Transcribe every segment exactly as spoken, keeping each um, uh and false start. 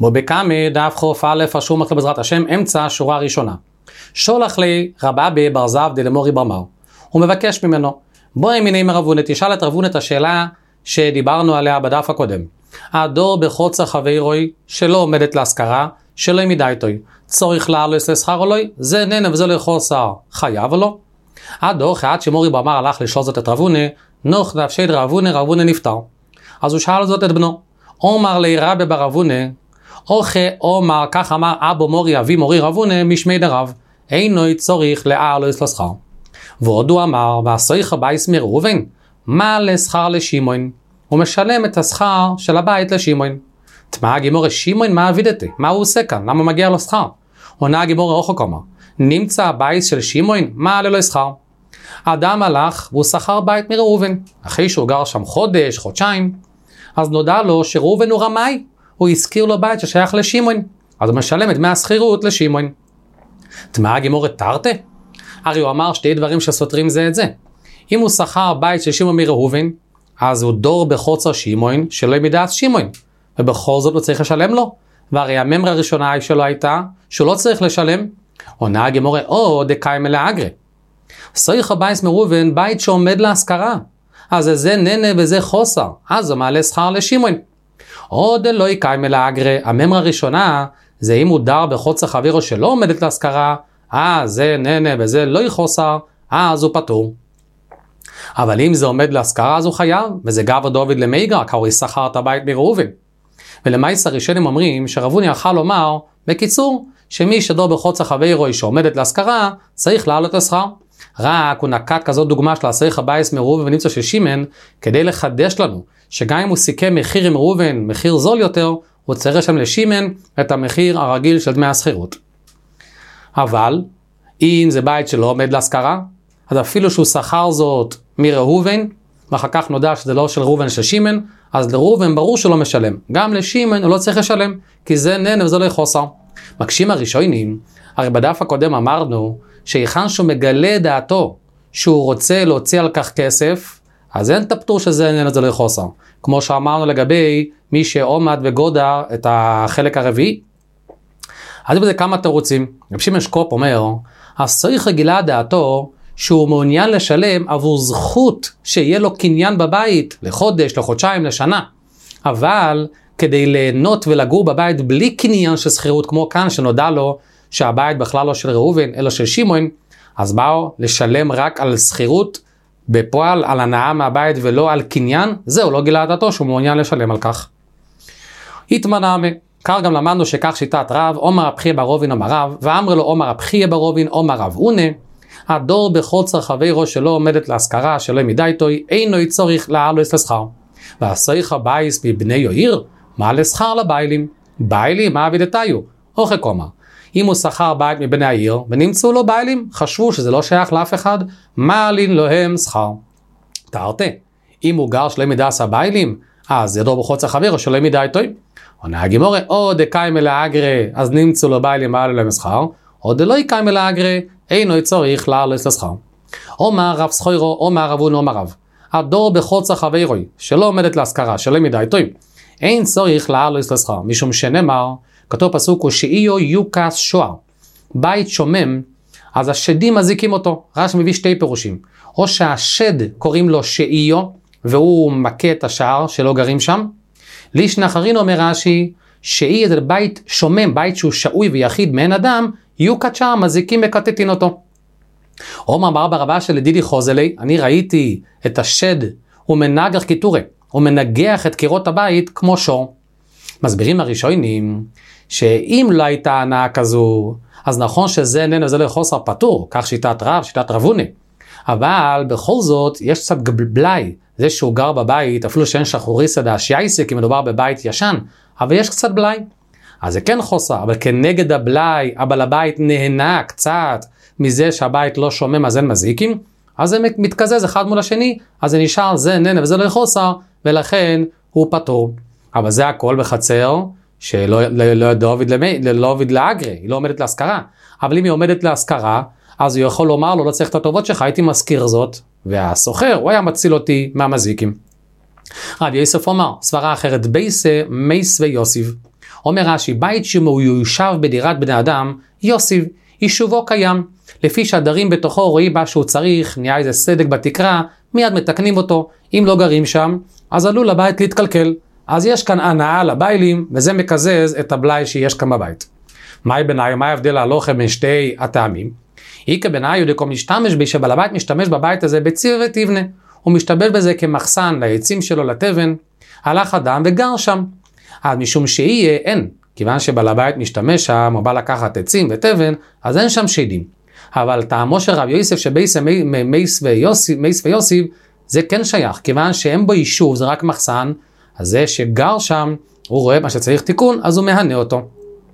בו בקמא דף חוף א' אשור מקל בעזרת השם, אמצע שורה ראשונה. שולח לי רבבי בר זבדי למורי בר מר. הוא מבקש ממנו, בואי מיני מרבונה, תשאל את רבונה את השאלה שדיברנו עליה בדף הקודם. הדור בחוצר חברוי שלא עומדת להשכרה, שלא מידי תוי. צורך לעלוס לשכר או לא? זה נהנה וזה לא חוסר, חייב או לא? הדור אחד שמורי בר מר הלך לשאול זאת את רבונה, נוח נפשד רבונה, רבונה נפטר. אז הוא שאל זאת את בנו. אומר לי רבי בר רבונה, אוכה אומר, כך אמר אבו מורי אבי מורי רבונה משמי דרב, אינו צורך לעלוס לשכר. ועוד הוא אמר, והסויך הבייס מראובן, מה לשכר לשימון? הוא משלם את השכר של הבית לשימון. תמה הגימור, שימון מה עבידתי? מה הוא עושה כאן? למה מגיע לו שכר? עונה הגימור אוכו כמה, נמצא הבית של שימון, מה עלה לו שכר? אדם הלך והוא שכר בית מראובן, אחרי שהוא גר שם חודש, חודשיים, אז נודע לו שראובן הוא רמאי, הוא הזכיר לו בית ששייך לשימון, אז הוא משלם את דמי השכירות לשימון. תמה הגימור תרתי? הרי הוא אמר שתי דברים שסותרים זה את זה. אם הוא שכר בית של שימון מראובן, אז הוא דור בחוצר שימון שלא מדעת שימון, ובכל זאת הוא צריך לשלם לו. והרי הממרה הראשונה שלו הייתה שהוא לא צריך לשלם. עונה הגימור או דקיימא לאגרי. סויך הבייס מראובן בית שעומד להשכרה, אז זה נהנה וזה חוסר, אז הוא מעלה שכר לשימון. או דלא קיימא לאגרי, הממרה הראשונה זה אם הוא דר בחוצר חברו שלא עומדת להשכרה, אז זה נהנה וזה לא חוסר, אז הוא פטור. אבל אם זה עומד להשכרה אז הוא חייב, וזה גבר דוד למייגר, כי הוא ישכר את הבית מראובן. ולמייס הראשונים אומרים שרבוני יכל לומר, בקיצור, שמי שדור בחוצר חברו שעומדת להשכרה, צריך לעלות השכר. רק הוא נקט כזאת דוגמה של הסריך הבייס מראובן ונמצא של שימן, כדי לחדש לנו, שגם אם הוא סיכם מחיר עם ראובן, מחיר זול יותר, הוא צריך לשלם לשימן את המחיר הרגיל של דמי השכירות. אבל, אם זה בית שלא עומד להשכרה, אז אפילו שהוא שכר זאת מראובן, ואחר כך נודע שזה לא של ראובן של שימן, אז לראובן ברור שלא משלם. גם לשימן הוא לא צריך לשלם, כי זה נהנה וזה לא חוסר. מקשים הראשונים, הרי בדף הקודם אמרנו, שיחן שהוא מגלה דעתו, שהוא רוצה להוציא על כך כסף, אז אין את הפטור שזה נהנה וזה לא חוסר. כמו שאמרנו לגבי מי שעומד וגודר את החלק הרביעי. אז בזה כמה תירוצים. רב שמעון שקופ אומר, אז צריך רגילה דעתו, שהוא מעוניין לשלם עבור זכות שיהיה לו קניין בבית, לחודש, לחודשיים, לשנה. אבל כדי ליהנות ולגור בבית בלי קניין של שכירות, כמו כאן שנודע לו שהבית בכלל לא של ראובן, אלא של שימון, אז באו לשלם רק על שכירות, בפועל על הנאה מהבית ולא על קניין, זהו, לא גילה דעתו שהוא מעוניין לשלם על כך. התמנה, כך גם למדנו שכך שיטת רב, אומר הבחי ברובין אומר רב, ואמר לו אומר הבחי ברובין אומר רב, עונה, הדור בחוצר חברו שלא עומדת להשכרה, שלא מידי תוי, אינו צורך לעלוס לשכר. והסויך הבייס מבני יויר, מה לשכר לביילים? ביילים, מה עבידתיו? אוכל קומר. אם הוא שכר בית מבני העיר, ונמצאו לו ביילים, חשבו שזה לא שייך לאף אחד, מה לין להם שכר? תרתי, אם הוא גר שלא מידי עשה ביילים, אז ידור בחוצר חברו שלא מידי תוי. עונה הגימור, או דקיימא לאגרי, אז נמצאו לו ביילים, מה להם שכר? או דלא קיימא לאגרי, אינו צורך לעלוס לשכר. אומר רב סחוירו, אומר רבון, אומר רב. הדור בחוצר חברוי, שלא עומדת להשכרה, שלא מידי תוי. אין צורך לעלוס לשכר, משום שנאמר, כתוב פסוק, שאיו יוקס שוער. בית שומם, אז השדים מזיקים אותו. רש"י מביא שתי פירושים. או שהשד קוראים לו שאיו, והוא מכה את השער שלא גרים שם. לישנא אחרין אומר רש"י, שאי זה בית שומם, בית שהוא שעוי ויחיד מעין אדם, יוקת שער, מזיקים מקטטין אותו. אומר ברבא רבא של דידי חוזלי, אני ראיתי את השד, הוא מנגח קיטורי, הוא מנגח את קירות הבית כמו שור. מסבירים הראשונים, שאם לא הייתה הנאה כזו, אז נכון שזה נהנה וזה לא חוסר פטור, כך שיטת רב, שיטת רבוני. אבל בכל זאת יש קצת בלאי, זה שהוא גר בבית, אפילו שאין שחוריסא דאשייסא, כי מדובר בבית ישן, אבל יש קצת בלאי. אז זה כן חוסר, אבל כנגד הבלאי, הבעל הבית נהנה קצת מזה שהבית לא שומם, אז אין מזיקים, אז זה מתקזז אחד מול השני, אז זה נשאר, זה נהנה וזה לא חוסר, ולכן הוא פטור. אבל זה הכל בחצר, שלא לא, לא עובד לאגרי, היא לא עומדת להשכרה. אבל אם היא עומדת להשכרה, אז הוא יכול לומר לו, לא צריך את הטובות שלך, הייתי מזכיר זאת, והסוחר, הוא היה מציל אותי מהמזיקים. רבי יוסף אומר, סברה אחרת, בייסה, מייס ויוסיב. אומר רש"י, בית שהוא יושב בדירת בני אדם, יוסיב, יישובו קיים. לפי שהדרים בתוכו רואים בה שהוא צריך, נהיה איזה סדק בתקרה, מיד מתקנים אותו. אם לא גרים שם, אז עלול הבית להתקלקל. אז יש כאן הנאה לביילים, וזה מקזז את הבלאי שיש כאן בבית. מהי בנאי, מה ההבדל ההלוכה בין שתי הטעמים? איקה בנאי יודקום משתמש בי, שבעל הבית משתמש בבית הזה בציר ותבנה. הוא משתמש בזה כמחסן לעצים שלו לתבן, הלך אדם וגר שם. אז משום שיהיה אין, כיוון שבעל הבית משתמש שם, או בא לקחת עצים ותבן, אז אין שם שדים. אבל טעמו של רב יוסף שבייס מייס ויוסיב, מייס ויוסיב, זה כן שייך, כיוון שאין בו יישוב, זה רק מחסן, אז זה שגר שם, הוא רואה מה שצריך תיקון, אז הוא מהנה אותו.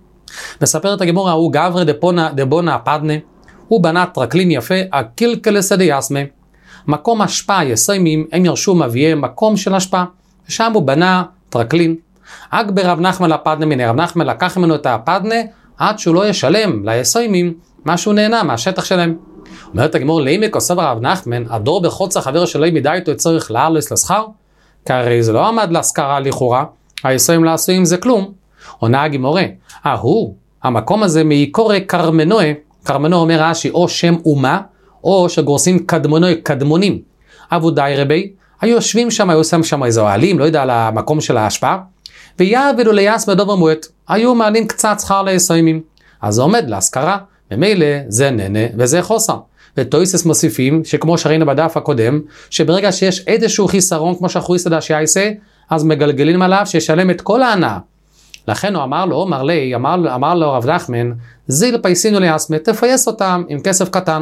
מספר את הגמורה, הוא גברי דבונה, דבונה פדנה, הוא בנה טרקלין יפה, הקילקלס דייסמה, מקום השפעה יסיימים, הם ירשו מביאי מקום של השפעה, ושם הוא בנה טרקלין. אק ברב נחמן לפדנה מיני, רב נחמן לקח ממנו את הפדנה, עד שהוא לא ישלם ליסיימים, מה שהוא נהנה מהשטח שלהם. אומרת הגמור, לימק עושה רב נחמן, הדור בחוץ החבר שלו מדי איתו צריך לעלס לשכר, כי הרי זה לא עמד להשכרה לכאורה, היסויים לעשויים זה כלום. עונה הגמורה, ההוא, המקום הזה מעיקורי קרמנוי, קרמנוי אומר רש"י, או שם אומה, או שגורסים קדמונוי, קדמונים. עבודי רבי, היו יושבים שם, היו שם שם איזה אוהלים, לא יודע על המקום של ההשפעה, ויעבדו ליאס בדובר מועט, היו מעלים קצת שכר ליסוימים. אז זה עומד להשכרה, ממילא זה נהנה וזה חוסר. וטויסס מוסיפים, שכמו שראינו בדף הקודם, שברגע שיש איזשהו חיסרון, כמו שהחויס ידע שיעשה, אז מגלגלים עליו שישלם את כל ההנאה. לכן הוא אמר לו, אמר לי, אמר, אמר לו רב נחמן, זיל פייסינו ליאסמה, תפייס אותם עם כסף קטן,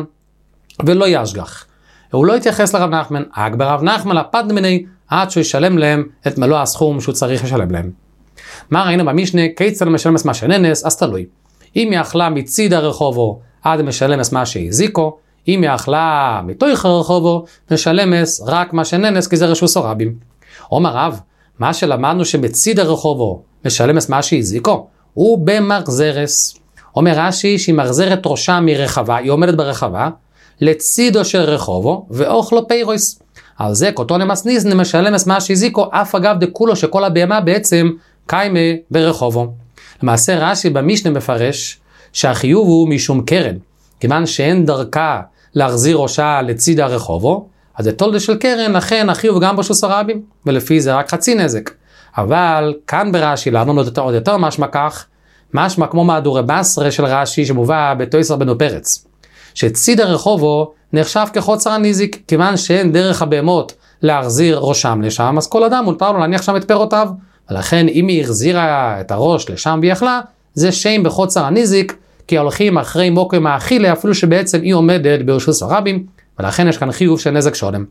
ולא ישגח. הוא לא התייחס לרב נחמן, אק ברב נחמן לפד מיני, עד שהוא ישלם להם את מלוא הסכום שהוא צריך לשלם להם. מה ראינו במשנה? כיצד משלם את מה שננס, אז תלוי. אם היא אכלה מציד הרחובו, עד משלם את מה שהזיקו, אם היא אכלה מתוך הרחובו, משלמס רק מה שננס, כי זה רשוס הרבים. אומר רב, מה שלמדנו שמציד הרחובו, משלמס מה שהזיקו, הוא במחזרס. אומר רש"י שהיא מחזרת ראשה מרחבה, היא עומדת ברחבה, לצידו של רחובו, ואוכלו פיירויס. על זה כותו נמסניס משלמס מה שהזיקו, אף אגב דקולו שכל הבהמה בעצם קיימה ברחובו. למעשה רש"י במשנה מפרש שהחיוב הוא משום קרן, כיוון שאין דרכה להחזיר ראשה לציד הרחובו, אז זה תולדה של קרן, לכן החיוב גם בשוס הרבים, ולפי זה רק חצי נזק. אבל כאן ברש"י, לנו עוד יותר משמע כך, משמע כמו מהדורי בסרה של רש"י שמובא בתויסר בנו פרץ, שציד הרחובו נחשב כחוצר הנזיק, כיוון שאין דרך הבהמות להחזיר ראשם לשם, אז כל אדם מותר לו להניח שם את פירותיו, ולכן אם היא החזירה את הראש לשם והיא אכלה, זה שם בחוצר הנזיק, כי הולכים אחרי מוקם האכילה, אפילו שבעצם היא עומדת ברשוס הרבים, ולכן יש כאן חיוב של נזק שולם.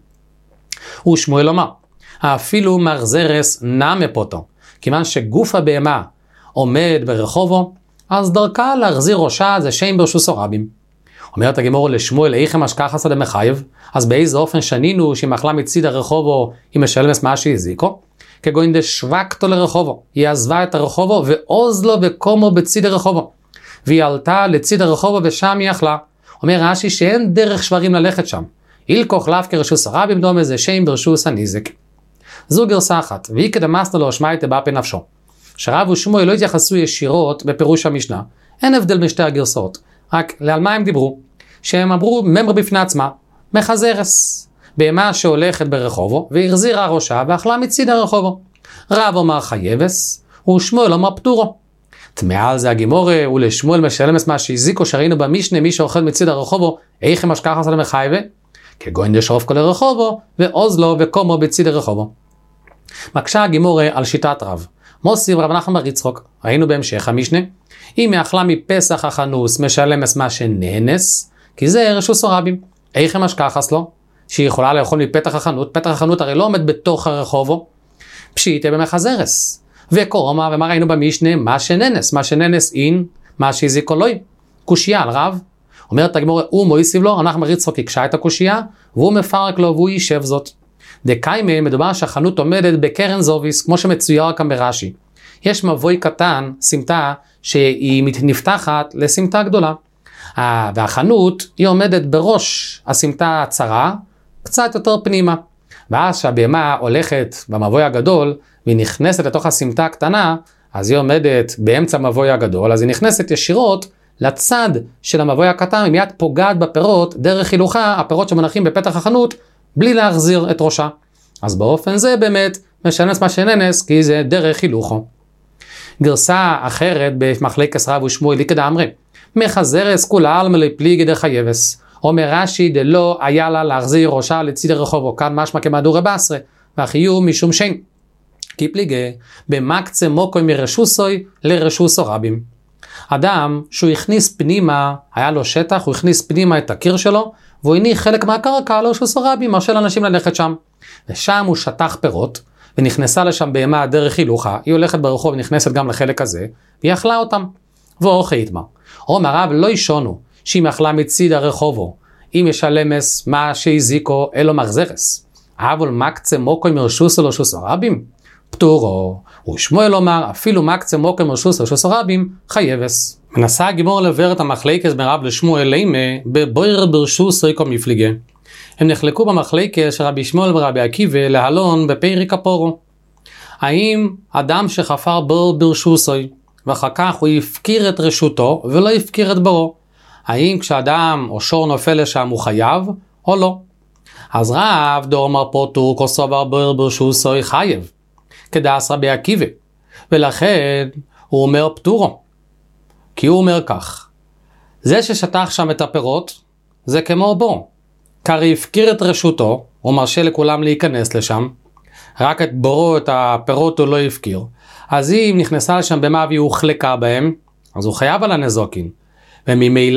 ושמואל אומר, אפילו מחזרס נמה פוטו, כיוון שגוף הבהמה עומד ברחובו, אז דרכה להחזיר ראשה זה שם ברשוס הרבים. אומרת הגמור לשמואל, איכם השכח עשה למחייב, אז באיזה אופן שנינו שהיא מחלה מציד הרחובו, היא משלמס מה שהזיקו? כגוין דשווקתו לרחובו, היא עזבה את הרחובו ועוז לו וקומו בציד הרחובו, והיא עלתה לציד הרחובו ושם היא אכלה. אומר רש"י שאין דרך שברים ללכת שם, אילקוך לאו כרשוס הרבים דומה זה שם ברשוס הנזק. זו גרסה אחת, והיא כדמסנו לו שמייטה באפי נפשו. שרב ושמואל לא התייחסו ישירות בפירוש המשנה, אין הבדל בין שתי הגרסאות, רק על מה הם דיברו? שהם אמרו ממר בפני עצמה, מחזרס, בהמה שהולכת ברחובו, והחזירה ראשה ואכלה מציד הרחובו. רב אומר חייבס, ושמואל אומר פטורו. תמאה על זה הגימורה, ולשמואל משלמס מה שהזיקו שראינו במשנה, מי שאוכל מציד הרחובו, איך הם השכח עשה למחייבה? כגוין דשרוף כל הרחובו, ועוז לו וקומו בציד הרחובו. מקשה הגימורה על שיטת רב. מוסיף רב נחמן בר יצחוק, ראינו בהמשך המשנה, אם היא אכלה מפסח החנוס, משלמס מה שנאנס, כי זה רשוס הרבים. איך הם השכחס לו? שהיא יכולה לאכול מפתח החנות, פתח החנות הרי לא עומד בתוך הרחובו, פשיטה במחזרס. וקורמה, ומה ראינו במשנה? מה שננס, מה שננס אין, מה שהזיקו לוי. קושייה על רב, אומרת הגמורה, הוא מויסיב לו, אנחנו מריצחוק יקשה את הקושייה, והוא מפרק לו והוא יישב זאת. דקיימה מדובר שהחנות עומדת בקרן זוביס, כמו שמצויר כאן ברש"י. יש מבוי קטן, סמטה, שהיא נפתחת לסמטה גדולה. והחנות היא עומדת בראש הסמטה הצרה, קצת יותר פנימה. ואז שהבהמה הולכת במבוי הגדול, והיא נכנסת לתוך הסמטה הקטנה, אז היא עומדת באמצע המבוי הגדול, אז היא נכנסת ישירות לצד של המבוי הקטן, היא מיד פוגעת בפירות, דרך הילוכה, הפירות שמונחים בפתח החנות, בלי להחזיר את ראשה. אז באופן זה באמת משנס מה שננס, כי זה דרך הילוכו. גרסה אחרת במחלקת רב ושמואל היא כדאמרי, מחזרס כולה עלמא לפליגי דחייבס. אומר רש"י דלא היה לה להחזיר ראשה לציד הרחובו, כאן משמע כמהדורי בעשרה, והחיוב משום שאין. כי פליגי במקצה מוקוי מרשוסוי לרשוסו רבים. אדם שהוא הכניס פנימה, היה לו שטח, הוא הכניס פנימה את הקיר שלו, והוא הניח חלק מהקרקע לרשוסו רבים, מרשה לאנשים ללכת שם. ושם הוא שטח פירות, ונכנסה לשם בהמה דרך הילוכה, היא הולכת ברחוב ונכנסת גם לחלק הזה, והיא אכלה אותם. ואוכי יתמה. אומר הרב לא ישונו, שאם אכלה מציד הרחובו, אם ישלמס מה שהזיקו אלו מחזרס. אבל מקצה מוקוי מרשוסו לרשוסו רבים, פטורו. ושמואל אומר, אפילו מקצה מוקוי מרשוסו לרשוסו רבים, חייבס. מנסה הגימור לבאר את המחלקת בין רב לשמואל לימה, בבויר ברשוסו יקום מפליגה. הם נחלקו במחלקת של רבי שמואל ורבי עקיבא להלון בפרק הפורו. האם אדם שחפר בור ברשוסוי, ואחר כך הוא יפקיר את רשותו ולא יפקיר את בורו, האם כשאדם או שור נופל לשם הוא חייב או לא? אז רב דאמר פוטור כוסבר בור ברשוסוי חייב, כדאס רבי עקיבא, ולכן הוא אומר פטורו, כי הוא אומר כך, זה ששטח שם את הפירות זה כמו בור, קרי הפקיר את רשותו, הוא מרשה לכולם להיכנס לשם, רק את בורו, את הפירות הוא לא יפקיר, אז אם נכנסה לשם במה והיא הוחלקה בהם, אז הוא חייב על הנזוקין. וממילא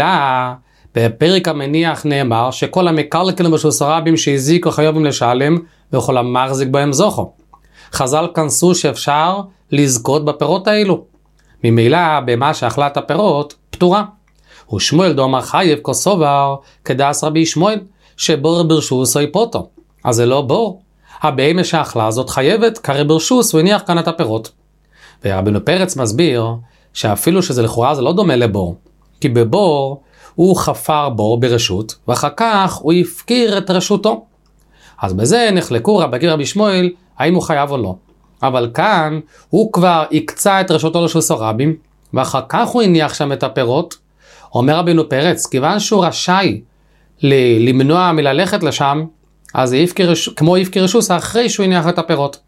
בפרק המניח נאמר שכל המקלקלים ברשוסו רבים שהזיקו חייבים לשלם וכל המחזיק בהם זוכו. חז"ל כנסו שאפשר לזכות בפירות האלו. ממילא במה שאכלה את הפירות פטורה. ושמואל דאמר חייב כסובר כדאס רבי שמואל שבור ברשוסו יפוטו. אז זה לא בור. הבהמה שאכלה זאת חייבת, קרי ברשוס הוא הניח כאן את הפירות. ורבנו פרץ מסביר שאפילו שזה לכאורה זה לא דומה לבור, כי בבור הוא חפר בור ברשות, ואחר כך הוא יפקיר את רשותו. אז בזה נחלקו רבי עקיבא רבי שמואל, האם הוא חייב או לא. אבל כאן הוא כבר יקצה את רשותו לרשוסו רבים, ואחר כך הוא הניח שם את הפירות. אומר רבנו פרץ, כיוון שהוא רשאי למנוע מללכת לשם, אז זה יפקיר, כמו יפקיר רשוס אחרי שהוא הניח את הפירות.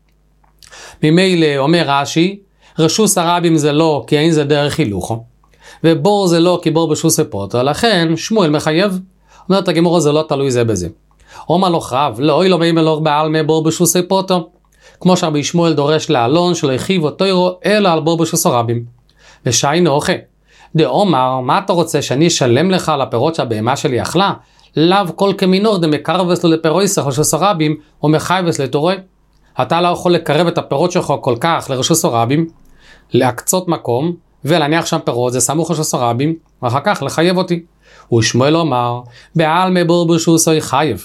ממילא אומר רש"י, רשוס הרבים זה לא, כי אין זה דרך הילוכו, ובור זה לא, כי בור ברשוס פוטו, לכן שמואל מחייב. אומרת הגמרא זה לא תלוי זה בזה. אומר לו רב, לא אוי לו מי מלוך בעלמא בור ברשוס פוטו, כמו שרבי שמואל דורש לאלון שלא יחיב אותו ירו, אלא על בור ברשוס רבים. ושיינו אוכל. דאמר, מה אתה רוצה שאני אשלם לך על הפירות שהבהמה שלי אכלה? לאו כל כמינור דמקרבס לו לפירויסך רשוס רבים, או מחייבס לתורוי. אתה לא יכול לקרב את הפירות שלך כל כך לרשוס רבים, להקצות מקום, ולהניח שם פירות, זה סמוך רשוס רבים, ואחר כך לחייב אותי. ושמואל אומר, בעלמא בור ברשוסו חייב.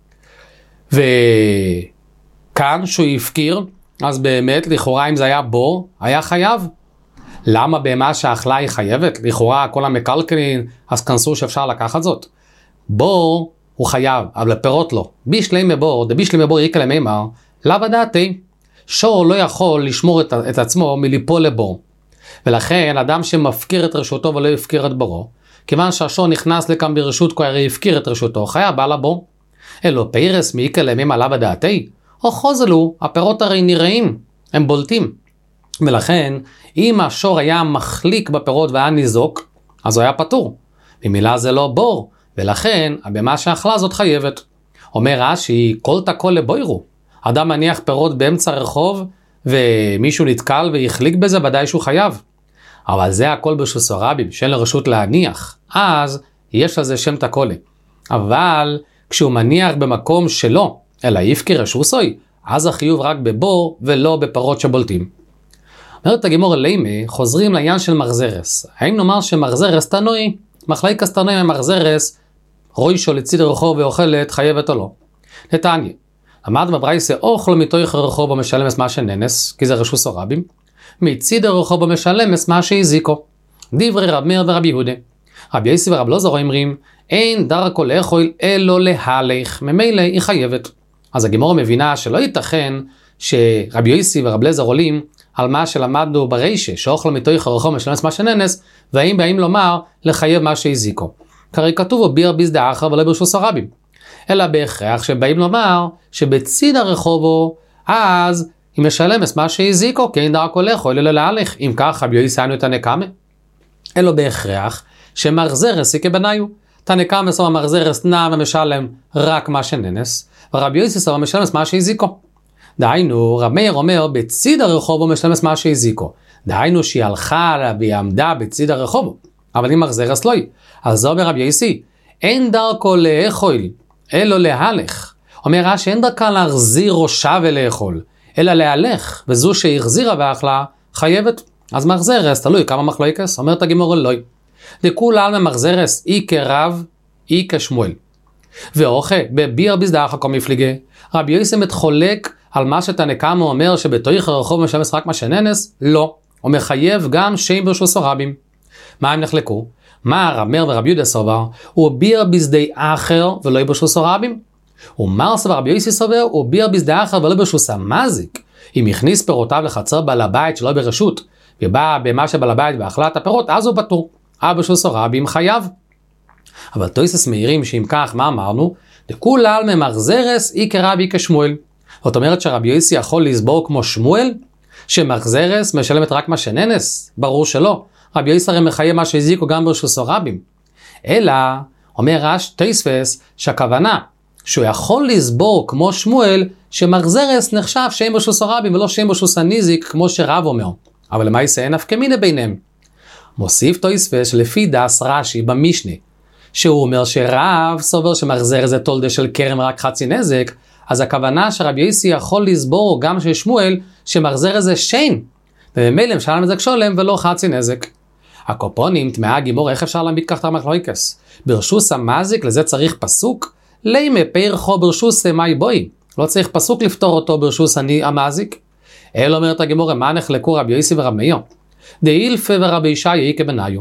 וכאן שהוא יפקיר, אז באמת, לכאורה אם זה היה בור, היה חייב. למה בהמה שאכלה היא חייבת? לכאורה כל המקלקלין, אז כנסו שאפשר לקחת זאת. בור הוא חייב, אבל לפירות לא. בישלי מבור, דבישלי מבור יקלה מימר, לאו דעתי. שור לא יכול לשמור את, את עצמו מליפול לבור. ולכן אדם שמפקיר את רשותו ולא יפקיר את בורו, כיוון שהשור נכנס לכאן ברשות כה הרי יפקיר את רשותו, חייב בעל הבור. אלו פיירס מיקלה מימר לאו דעתי. או חוזלו, הפירות הרי נראים, הם בולטים. ולכן, אם השור היה מחליק בפירות והיה ניזוק, אז הוא היה פטור. במילה זה לא בור, ולכן, הבמה שאכלה זאת חייבת. אומר רש"י, כל תקול לבוירו. אדם מניח פירות באמצע הרחוב, ומישהו נתקל ויחליק בזה, ודאי שהוא חייב. אבל זה הכל ברשוסו רבים, שאין לרשות להניח. אז יש לזה שם תקולה. אבל כשהוא מניח במקום שלו, אלא יפקיר רשוסוי, אז החיוב רק בבור ולא בפירות שבולטים. אומרת הגמרא לימה, חוזרים לעניין של מחזרס. האם נאמר שמחזרס תנוי? מחלקת תנוי ממחזרס, רוישו לציד הרחוב ואוכלת חייבת או לא. נתניה, למד בברייסה אוכל מתוך הרחוב ומשלמס מה שננס, כי זה רשוסו רבים, מציד הרחוב ומשלמס מה שהזיקו. דברי רב מאיר ורבי יהודה. רבי יוסי ורב אלעזר אומרים, אין דרכו לאכול אלא להלך, ממילא היא חייבת. אז הגמרא מבינה שלא ייתכן שרבי יוסי ורב אלעזר עולים על מה שלמדנו ברישה, שאוכל מתוך הרחוב משלם מה שננס, והאם באים לומר לחייב מה שהזיקו. כרי כתוב הוא ביר ביז דאחר ולא ברשוס הרבים. אלא בהכרח שבאים לומר שבציד הרחובו, אז היא משלמת מה שהזיקו, כי אין דרכו לכו, אלא להלך. אם כך, רבי יוסי היינו את הנקמה. אלא בהכרח שמחזרס היא כבניו. תנקמה סובה מחזרס נע ומשלם רק מה שננס, ורבי יוסי סובה משלם מה שהזיקו. דהיינו, רב מאיר אומר, בציד הרחובו משלם מה שהזיקו. דהיינו שהיא הלכה והיא עמדה בציד הרחובו. אבל אם מחזרס לא היא. אז זה אומר רבי יוסי, אין דרכו לאכול, אלא להלך. אומר רש"י, אין דרכה להחזיר ראשה ולאכול, אלא להלך, וזו שהחזירה ואכלה חייבת. אז מחזרס, תלוי כמה מחלוקס, אומרת הגימור אלוהי. דכולל ממחזרס אי כרב, אי כשמואל. ואוכה, בביר ביז דאחר כל מפליגה, רבי יוסי מתחולק על מה שתנקמה אומר שבתוך הרחוב משלם רק מה שננס, לא. הוא מחייב גם שם ברשוס הרבים. מה הם נחלקו? מה רב מאיר ורבי יהודה סובר? הוא ביר ביז דאחר ולא ברשוס הרבים. ומר סבר רבי יוסי סובר, הוא ביר ביז דאחר ולא ברשוס המזיק. אם הכניס פירותיו לחצר בעל הבית שלא ברשות, ובא במה שבעל הבית ואכלת הפירות, אז הוא פטור. אבא ברשוס הרבים חייב. אבל תוספות מעירים שאם כך, מה אמרנו? דכולל ממחזרס אי כרבי כשמואל. זאת אומרת שרבי יוסי יכול לסבור כמו שמואל, שמחזרס משלמת רק מה שננס? ברור שלא. רבי יוסי הרי מחייב מה שהזיקו גם ברשוס הרבים. אלא, אומר רש תוספות שהכוונה, שהוא יכול לסבור כמו שמואל, שמחזרס נחשב שם ברשוס הרבים ולא שם ברשוס הניזיק, כמו שרב אומר. אבל למה יעשה אין נפקא מינה ביניהם? מוסיף תוספות שלפי דס רש"י במשנה, שהוא אומר שרב סובר שמחזרס זה תולדה של כרם רק חצי נזק, אז הכוונה שרבי יוסי יכול לסבור גם של שמואל שמחזרס זה שיין, ובמילא משלם נזק שולם ולא חצי נזק. הקופונים, תמאה גימור, איך אפשר להעמיד כך את המחלוקס? ברשוס המזיק, לזה צריך פסוק? לימה פרחו ברשוס מאי בוי. לא צריך פסוק לפתור אותו ברשוס המזיק. אלא אומרת הגימור, מה נחלקו רבי יוסי ורב מאיר? דאילפה ורבי ישעיה כבניו.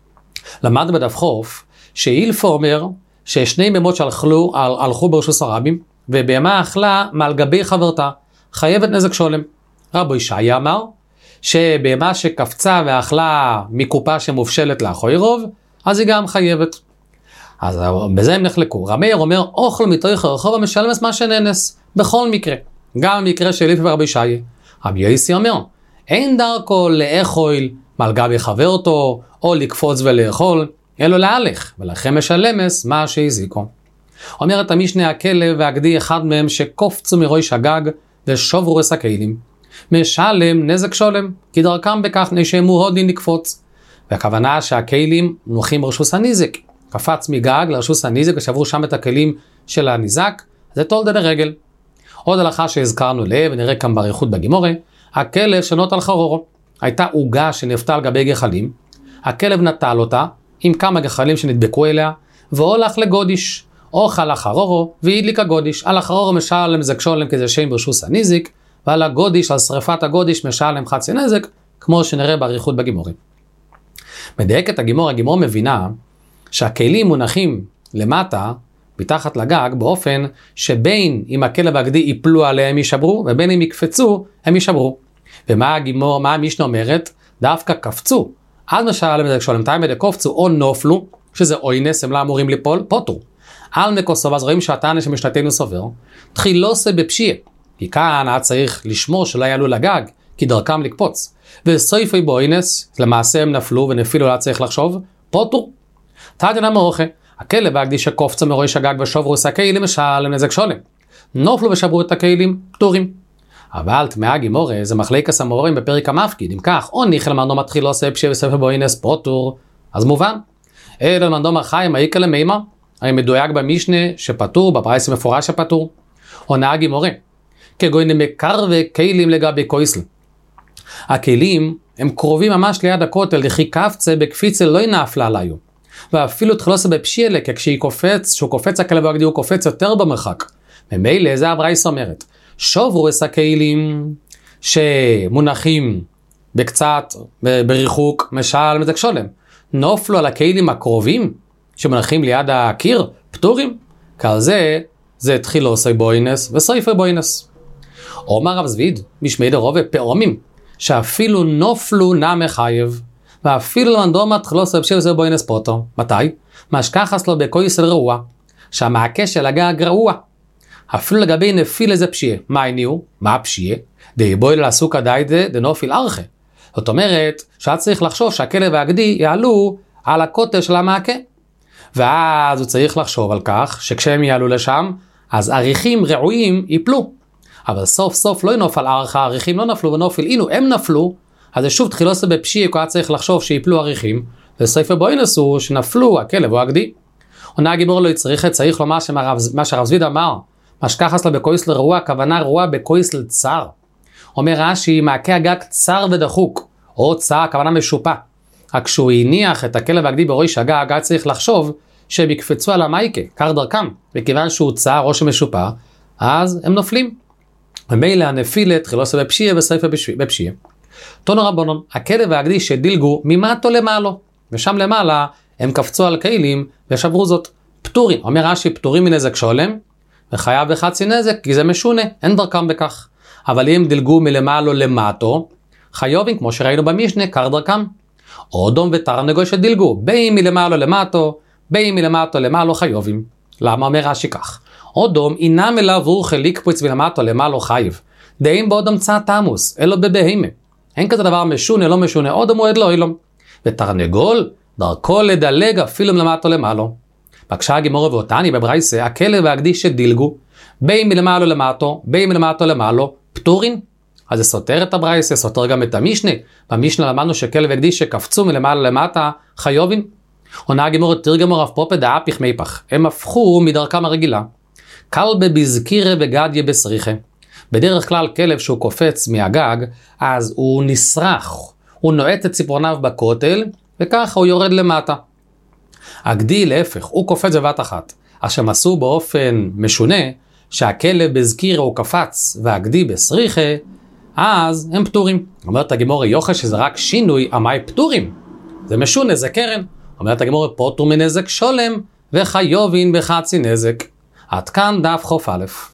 למד בדף חוף, שאילפה אומר ששני בהמות שהלכו הלכו ברשוס הרבים, ובהמה אכלה מעל גבי חברתה, חייבת נזק שולם. רבי ישעיה אמר, שבהמה שקפצה ואכלה מקופה שמופשלת לאחוי רוב, אז היא גם חייבת. אז בזה הם נחלקו. רב מאיר אומר, אוכל מתוך הרחוב המשלם מה שננס, בכל מקרה. גם במקרה של אילפה ורבי ישעיה. רבי יוסי אומר, אין דרכו לאכול מעל גבי חברתו, או לקפוץ ולאכול, אלא להלך, ולכן משלמס מה שהזיקו. אומרת המשנה, הכלב והגדי אחד מהם שקופצו מראש הגג ושוברו את הכלים. משלם נזק שולם, כי דרכם בכך נשמו הודין לקפוץ. והכוונה שהכלים נוחים ברשוס הניזק. קפץ מגג לרשוס הניזק ושברו שם את הכלים של הניזק, זה תולדה לרגל. עוד הלכה שהזכרנו לב, ונראה כאן באריכות בגימורה, הכלב שנוט על חרורו. הייתה עוגה שנפתה על גבי גחלים, הכלב נטל אותה עם כמה גחלים שנדבקו אליה, והולך לגודיש, אוכל החרורו והדליק הגודיש. על החרורו משלם נזק שולם כזה שם ברשוס הניזק, ועל הגודיש, על שריפת הגודיש, משלם חצי נזק, כמו שנראה באריכות בגימורים. מדייק את הגימור, הגימור מבינה שהכלים מונחים למטה, מתחת לגג, באופן שבין אם הכלב והגדי ייפלו עליהם יישברו, ובין אם יקפצו, הם יישברו. ומה הגימור, מה המשנה אומרת? דווקא קפצו. אז משלם נזק שולם, מתי מדי קופצו או נופלו, שזה אוינס, הם לא אמורים ליפול, פוטו. על מקוסוב, אז רואים שהטענה שמשנתנו סובר, תחילוסה בפשיעה. כי כאן היה צריך לשמור שלא יעלו לגג, כי דרכם לקפוץ. וסויפי בוינס, למעשה הם נפלו ונפילו, לא צריך לחשוב, פוטו. תעדנה מרוחה, הכלב והגדי שקופצו מראש הגג ושוברו את הכלים, משלם נזק שולם. נופלו ושברו את הכלים, פטורים. אבל תמאה גימורה, זה מחלקת המורים בפרק המפקיד, אם כך, או ניחל מנדו מתחיל עושה פשיעה וספר בוינס פוטור, אז מובן. אלא מנדו מרחיים, העיקה למימה, הרי מדויק במשנה שפטור, בפרייס מפורש שפטור. או נאה גימורה, כגוין מקר וכלים לגבי קויסל. הכלים הם קרובים ממש ליד הכותל, לכי קפצה בקפיצה לא ינפלה עליו. ואפילו תחילוסה בפשיעה, כי כשהיא קופץ, שהוא קופץ הכלב והגדי הוא קופץ יותר במרחק. ממילא זה הברייס אומרת. שוברו את הכלים שמונחים בקצת, בריחוק, משל נזק שולם. נופלו על הכלים הקרובים שמונחים ליד הקיר, פטורים. כעל זה, זה תחילוסי בוינס וסריפי בוינס. אומר רב זביד, משמי דרובה פעומים, שאפילו נופלו נע מחייב, ואפילו למנדומת חלוס ובשב זה בוינס פוטו. מתי? משכחס לו בקויס אל רעוע, שהמעקה של הגג רעוע. אפילו לגבי נפיל איזה פשיעה. מה העניעו? מה הפשיעה? די בויל לעסוק הדיידה דנופיל ארכה. זאת אומרת, שאת צריך לחשוב שהכלב והגדי יעלו על הקוטר של המעקה. ואז הוא צריך לחשוב על כך שכשהם יעלו לשם, אז עריכים רעועים ייפלו. אבל סוף סוף לא ינוף על ערכה, העריכים לא נפלו ונופיל, אילו הם נפלו, אז זה שוב תחילוסה בפשיעה, הוא היה צריך לחשוב שיפלו עריכים, וסוף הבוינס הוא שנפלו הכלב או הגדי. עונה הגיבור לא יצריך, צריך לומר שמה שהרב זביד אמר, משכחס לו בקויס לרעוע, הכוונה רעוע בקויס לצר. אומר רש"י, מעקה הגג צר ודחוק, או צר, הכוונה משופע. רק כשהוא הניח את הכלב והגדי בראש הגג, היה צריך לחשוב שהם יקפצו על המייקה, קר דרכם, וכיוון שהוא צר או שמשופע, אז הם נופלים. ומילא הנפילת, חילוסה בפשיעה וסייפה בפשיעה. תונו רבונון, הכלב והגדי שדילגו ממטו למעלו, ושם למעלה הם קפצו על כלים ושברו זאת. פטורים, אומר רש"י, פטורים מנזק שולם, וחייב בחצי נזק, כי זה משונה, אין דרכם בכך. אבל אם דילגו מלמעלו למטו, חיובים, כמו שראינו במשנה, קר דרכם. אודום ותרנגול שדילגו, בין מלמעלו למטו, בין מלמטו למעלו חיובים. למה אומר רש"י כך? אודום אינם אליו הוא חליק פוץ מלמטו למעלו חייב. דאים באודום צע תמוס, אלו בבהימה. אין כזה דבר משונה, לא משונה, אודום מועד לא אילום. ותרנגול, דרכו לדלג אפילו מלמטו למעלו. בקשה הגימורה ואותני בברייסה, הכלב והגדי שדילגו, בין מלמעלו למטו, בין מלמטו למעלו, פטורים. אז זה סותר את הברייסה, סותר גם את המשנה. במשנה למדנו שכלב והגדי שקפצו מלמעלה למטה, חיובים. עונה הגימורה תרגמו רב פופא דעה פך מיפח. הם הפכו מדרכם הרגילה. כלבה בזקירה וגדיה בסריחה. בדרך כלל כלב שהוא קופץ מהגג, אז הוא נסרח. הוא נועט את ציפורניו בכותל, וככה הוא יורד למטה. הגדי להפך, הוא קופץ בבת אחת. אז שהם עשו באופן משונה, שהכלב בזקירה הוא קפץ, והגדי בסריחה, אז הם פטורים. אומרת הגימורה יוחד שזה רק שינוי, המאי פטורים. זה משונה, זה קרן. אומרת הגימורה פוטור מנזק שולם, וחיובין בחצי נזק. עד כאן דף חוף א'.